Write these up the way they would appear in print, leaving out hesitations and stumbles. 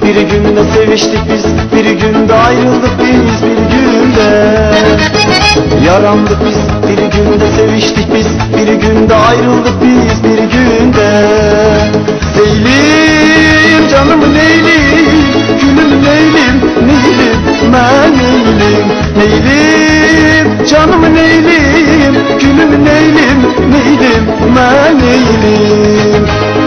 bir günde seviştik biz, bir günde ayrıldık biz, bir günde yarandık biz, bir günde seviştik biz, bir günde ayrıldık biz, bir günde. Leylim canım leylim, gülüm leylim, neylim ben neylim. Leylim canım leylim, gülüm leylim, neylim ben neylim.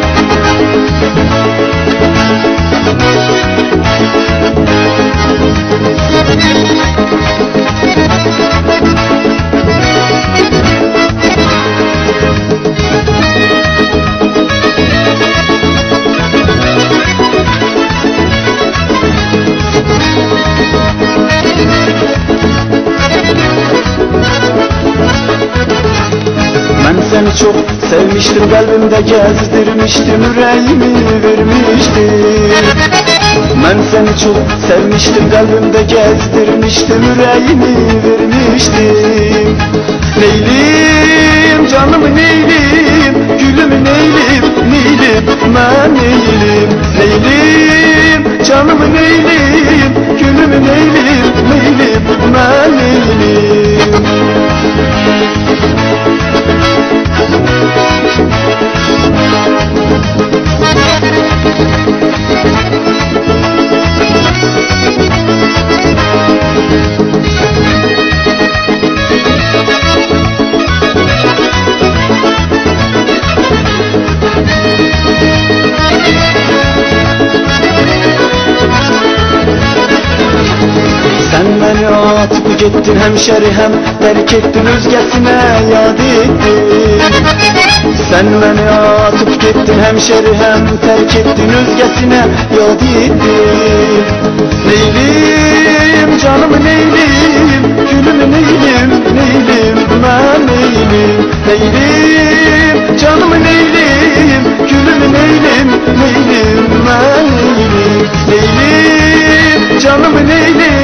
Seni çok sevmiştim, kalbimde gezdirmiştim, yüreğimi vermiştim. Ben seni çok sevmiştim, kalbimde gezdirmiştim, yüreğimi vermiştim. Leylim canım neylim, gülüm neylim, neylim ben neylim. Leylim canım neylim, gülüm neylim, neylim ben neylim. Sen beni atıp gittin hemşeri, hem terk ettin özgesine yad ettin. Sen beni atıp gittin hemşeri, hem terk ettin özgesine yad ettin. Leylim canım neylim, gülüm neylim, neylim ben neylim. Leylim canım neylim, gülüm neylim, neylim ben neylim. Leylim canım neylim,